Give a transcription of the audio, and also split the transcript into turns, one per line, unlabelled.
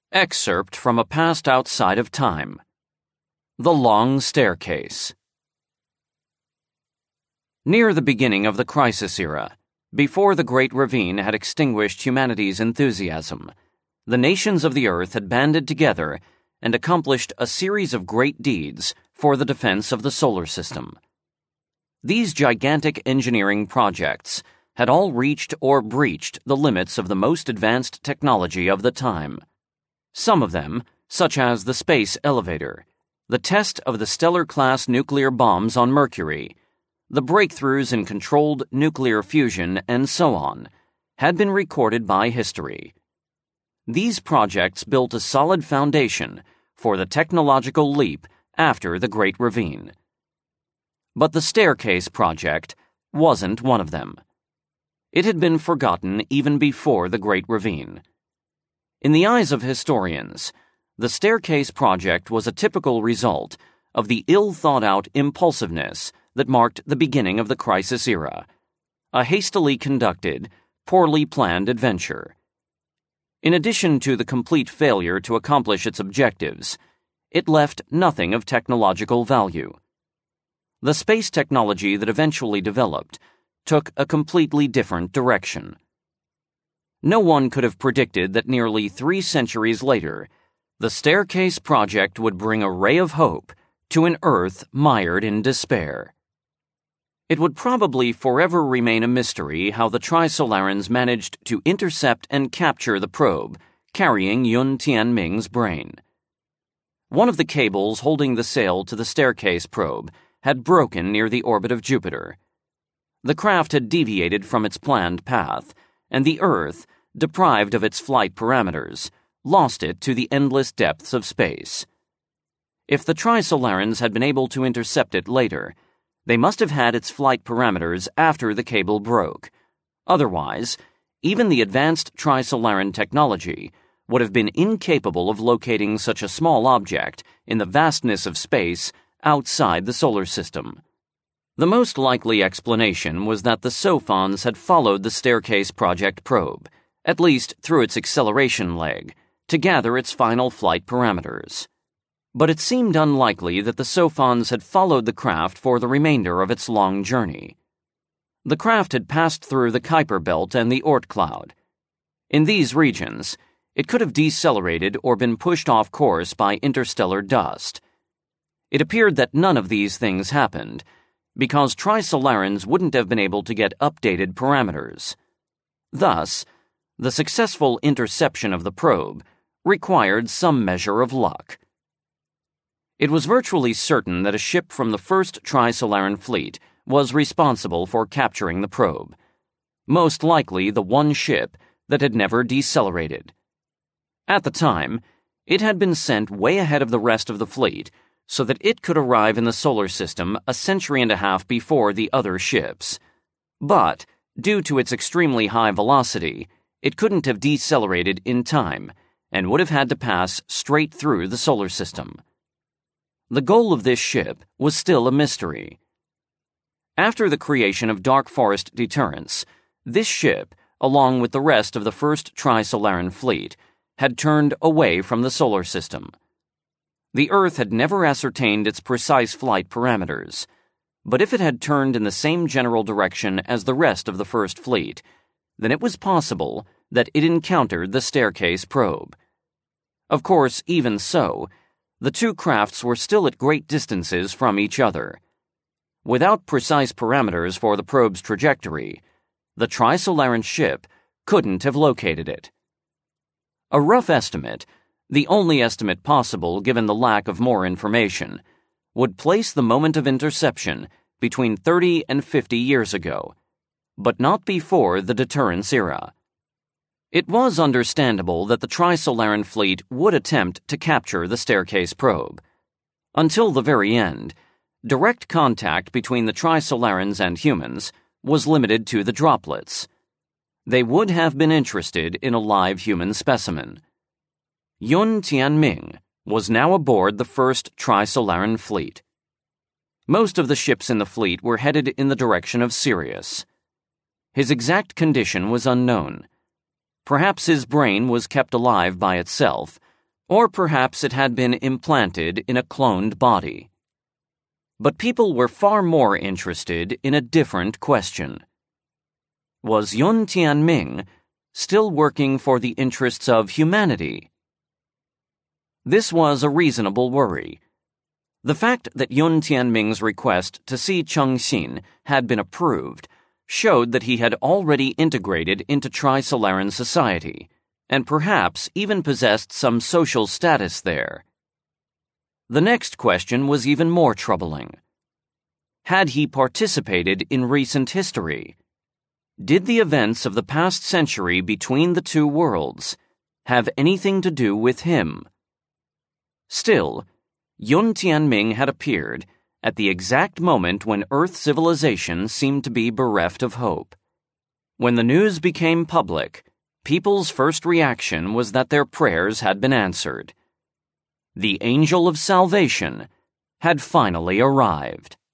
Excerpt from a past outside of time. The Long Staircase. Near the beginning of the Crisis Era, before the Great Ravine had extinguished humanity's enthusiasm, the nations of the Earth had banded together and accomplished a series of great deeds for the defense of the solar system. These gigantic engineering projects had all reached or breached the limits of the most advanced technology of the time. Some of them, such as the space elevator, the test of the stellar-class nuclear bombs on Mercury, the breakthroughs in controlled nuclear fusion, and so on, had been recorded by history. These projects built a solid foundation for the technological leap after the Great Ravine. But the Staircase project wasn't one of them. It had been forgotten even before the Great Ravine. In the eyes of historians, the Staircase project was a typical result of the ill-thought-out impulsiveness that marked the beginning of the Crisis Era, a hastily conducted, poorly planned adventure. In addition to the complete failure to accomplish its objectives, it left nothing of technological value. The space technology that eventually developed took a completely different direction. No one could have predicted that nearly 3 centuries later, the Staircase project would bring a ray of hope to an Earth mired in despair. It would probably forever remain a mystery how the Trisolarans managed to intercept and capture the probe carrying Yun Tianming's brain. One of the cables holding the sail to the Staircase probe had broken near the orbit of Jupiter. The craft had deviated from its planned path, and the Earth, deprived of its flight parameters, lost it to the endless depths of space. If the Trisolarans had been able to intercept it later, they must have had its flight parameters after the cable broke. Otherwise, even the advanced Trisolaran technology would have been incapable of locating such a small object in the vastness of space outside the solar system. The most likely explanation was that the Sophons had followed the Staircase project probe, at least through its acceleration leg, to gather its final flight parameters. But it seemed unlikely that the Sophons had followed the craft for the remainder of its long journey. The craft had passed through the Kuiper Belt and the Oort cloud. In these regions, it could have decelerated or been pushed off course by interstellar dust. It appeared that none of these things happened, because Trisolarans wouldn't have been able to get updated parameters. Thus, the successful interception of the probe required some measure of luck. It was virtually certain that a ship from the first Trisolaran fleet was responsible for capturing the probe, most likely the one ship that had never decelerated. At the time, it had been sent way ahead of the rest of the fleet so that it could arrive in the solar system a century and a half before the other ships. But, due to its extremely high velocity, it couldn't have decelerated in time and would have had to pass straight through the solar system. The goal of this ship was still a mystery. After the creation of Dark Forest Deterrence, this ship, along with the rest of the first Trisolaran fleet, had turned away from the solar system. The Earth had never ascertained its precise flight parameters, but if it had turned in the same general direction as the rest of the first fleet, then it was possible that it encountered the Staircase probe. Of course, even so, the two crafts were still at great distances from each other. Without precise parameters for the probe's trajectory, the Trisolaran ship couldn't have located it. A rough estimate, the only estimate possible given the lack of more information, would place the moment of interception between 30 and 50 years ago, but not before the Deterrence era. It was understandable that the Trisolaran fleet would attempt to capture the Staircase probe. Until the very end, direct contact between the Trisolarans and humans was limited to the droplets. They would have been interested in a live human specimen. Yun Tianming was now aboard the first Trisolaran fleet. Most of the ships in the fleet were headed in the direction of Sirius. His exact condition was unknown. Perhaps his brain was kept alive by itself, Or perhaps it had been implanted in a cloned body. But people were far more interested in a different question. Was Yun Tianming still working for the interests of humanity? This was a reasonable worry. The fact that Yun Tianming's request to see Cheng Xin had been approved showed that he had already integrated into Trisolaran society, and perhaps even possessed some social status there. The next question was even more troubling. Had he participated in recent history? Did the events of the past century between the two worlds have anything to do with him? Still, Yun Tianming had appeared at the exact moment when Earth civilization seemed to be bereft of hope. When the news became public, people's first reaction was that their prayers had been answered. The angel of salvation had finally arrived.